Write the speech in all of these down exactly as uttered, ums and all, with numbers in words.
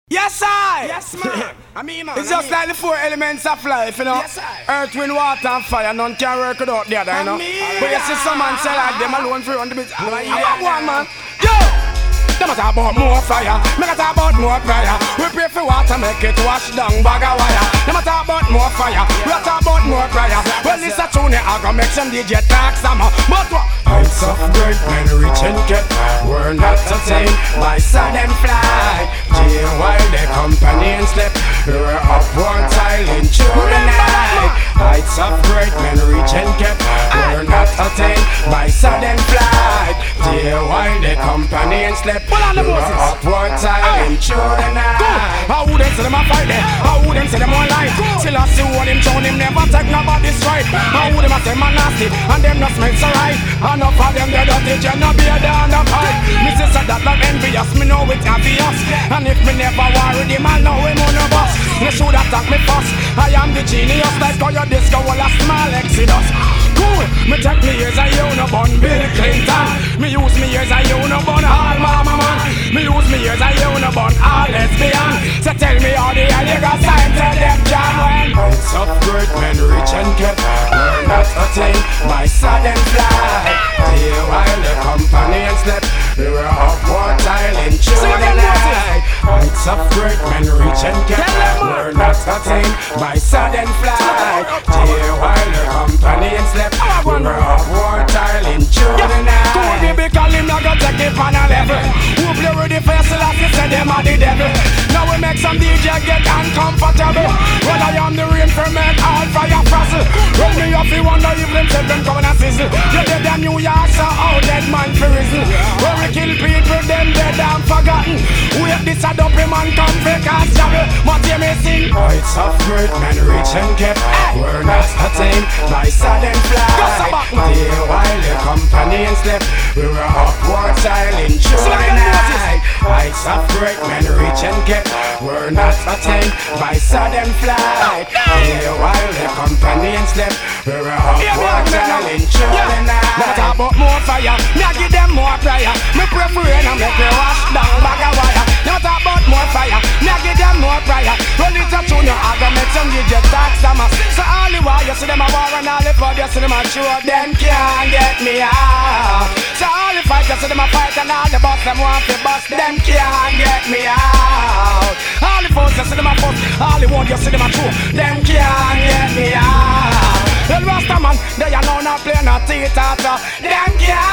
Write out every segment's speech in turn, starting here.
Yes, I. Yes, man. I mean, man. It's just like the four elements of life, you know. Yes, I. Earth, wind, water, and fire. None can work without the other, you know. But you see some man say like them alone free on the beat. I want one, man. Yo! Them a talk about more fire. Me a talk about more prayer. We pray for water, make it wash down bag of wire. Them a talk about more fire. We a talk about more prayer. Well, this a tune I go make some D J talk some. But what? Heights of great men reach and get. We're not attained by sudden flight. Jail while the companions slept. We're upward tiling through the night. Heights of great men reach and get. We're not attained by sudden flight. Jail while the companions slept. We're upward tiling through the night. How would them say them a fight there? How would them say them one lie? Still I see what him show him never take nobody's right. How would them a say man nasty and them not smell so right? Enough of them they dirty just no be a down the pipe. Me say so that not envious, me know it obvious. And if me never worry them I know him on the bus. You should attack me first. I am the genius like how your disco will a small exodus. Cool, me take me years I own a bun Bill Clinton. Me use me years I own a bun all mama man. Me use me years I own a bun all lesbian. So tell me how the hell you got sign to them jam when heights of great men reach and kept. We're not attained by sudden flight. Day while the companions slept. We were upward tiling through the night. Heights of great men reach and kept. We're not attained by sudden flight. Day while the companions slept. We were upward tiling through the night. Come on, baby, call him now go take it on a level. Who play with the face like you said them are the devil. Now we make some D J get uncomfortable. Well, I am the rain for men, all fire frazzle. Roll me off, you wonder if them tell them come and sizzle. You dead in New York, so how dead man for reason. Where we kill people, them dead and forgotten. Wait, this a dopey man come fake and struggle. But you may sing heights of great men reach and kept. We're not attained by sudden flight. Day while the companions slept. We were upward tiling through the night. Heights of great men reach and kept. We're not attained by sudden flight. Day while the companions slept. We were upward tiling through the night. Now talk about more fire. Me I give them more prayer. Me pray for rain and make me wash down bag of wire. Now talk about more fire. Me I give them more prayer. Run it up to you, I go make some D J talk some. So all the while you see them a war and all the flood you see them a show. Them can't get me out. So all the fight you see them a fight and all the boss them want to bust. Them can't get me out. All the foes you see them a fuss. All the word you see them a true. Them can't get me out. The Rasta man, they are now not playing a theater. Them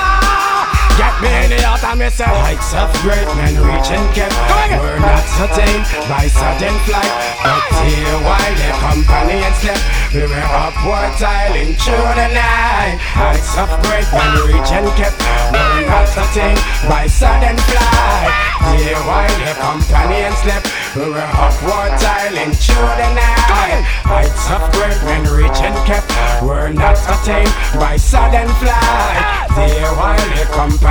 can't get me in the out and me say heights of great men reach and kept. We're not attained by sudden flight. But here while the companions slept. We were upward tiling through the night. Heights of great men reach and kept. We're not attained by sudden flight. Here while the companions slept. We were upward tiling through the night. Heights of great men reach and kept. We're not attained by sudden flight. There while the companions